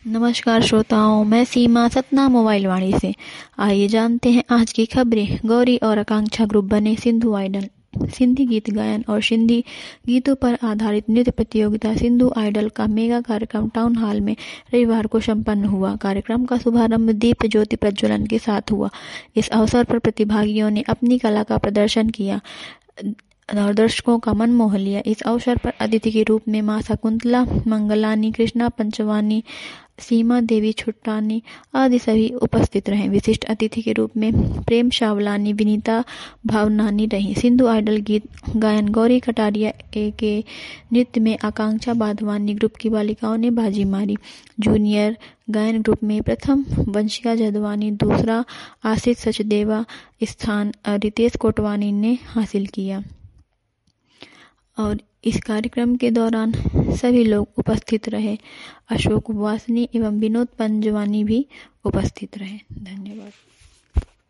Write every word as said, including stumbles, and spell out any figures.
नमस्कार श्रोताओं, मैं सीमा सतना मोबाइल वाणी से। आइए जानते हैं आज की खबरें। गौरी और आकांक्षा ग्रुप बने सिंधु आइडल। सिंधी गीत गायन और सिंधी गीतों पर आधारित नृत्य प्रतियोगिता सिंधु आइडल का मेगा कार्यक्रम टाउन हॉल में रविवार को संपन्न हुआ। कार्यक्रम का शुभारंभ दीप ज्योति प्रज्वलन के साथ हुआ। इस अवसर पर प्रतिभागियों ने अपनी कला का प्रदर्शन किया और दर्शकों का मन मोह लिया। इस अवसर पर अतिथि के रूप में मां शकुंतला मंगलानी, कृष्णा पंचवानी, सीमा देवी छुट्टानी आदि सभी उपस्थित रहे। विशिष्ट अतिथि के रूप में प्रेम शावलानी, विनीता भावनानी रही। सिंधु आइडल गीत गायन गौरी कटारिया के नृत्य में आकांक्षा बाधवानी ग्रुप की बालिकाओं ने बाजी मारी। जूनियर गायन ग्रुप में प्रथम वंशिका जदवानी, दूसरा आशीष सचदेवा स्थान रितेश कोटवानी ने हासिल किया। और इस कार्यक्रम के दौरान सभी लोग उपस्थित रहे। अशोक वासनी एवं विनोद पंजवानी भी उपस्थित रहे। धन्यवाद।